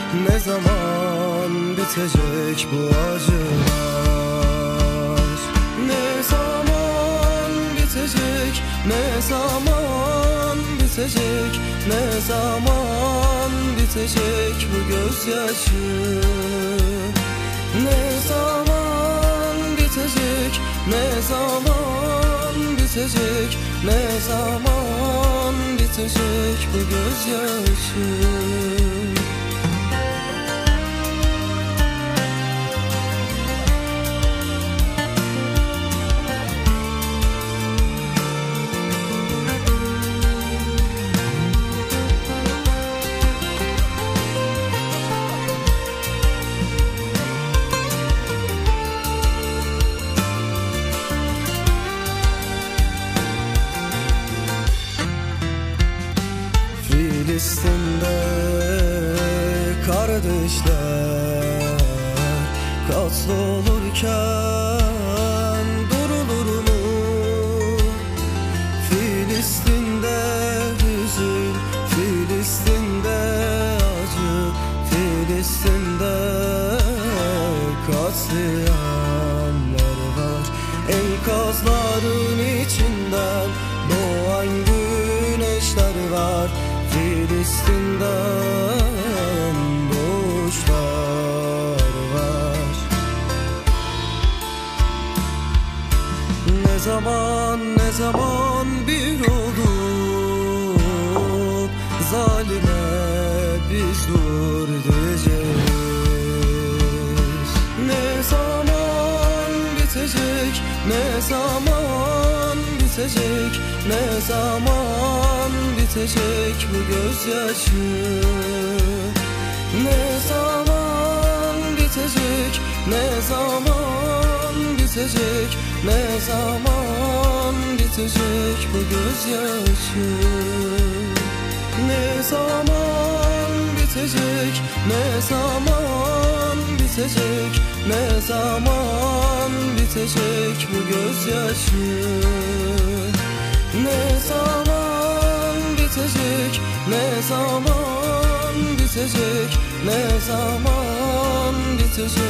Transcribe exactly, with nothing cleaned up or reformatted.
Ne zaman bitecek bu acılar? Ne zaman bitecek? Ne zaman bitecek? Ne zaman bitecek bu gözyaşı? Ne zaman bitecek? Ne zaman bitecek? Ne zaman bitecek bu gözyaşı? Filistin'de kardeşler katlolurken durulur mu? Filistin'de hüzün, Filistin'de acı, Filistin'de katliamlar var. Enkazların içinden doğan güneşler var. Filistin'den doğuşlar var. Ne zaman, ne zaman bir olup zalime biz dur diyeceğiz? Ne zaman bitecek? Ne zaman bitecek? Ne zaman bitecek bu gözyaşı? Ne zaman bitecek? Ne zaman bitecek? Ne zaman bitecek bu gözyaşı? Ne zaman bitecek? Ne zaman bitecek? Ne zaman bitecek bu gözyaşı? Ne zaman bitecek? Ne zaman bitecek? Ne zaman bitecek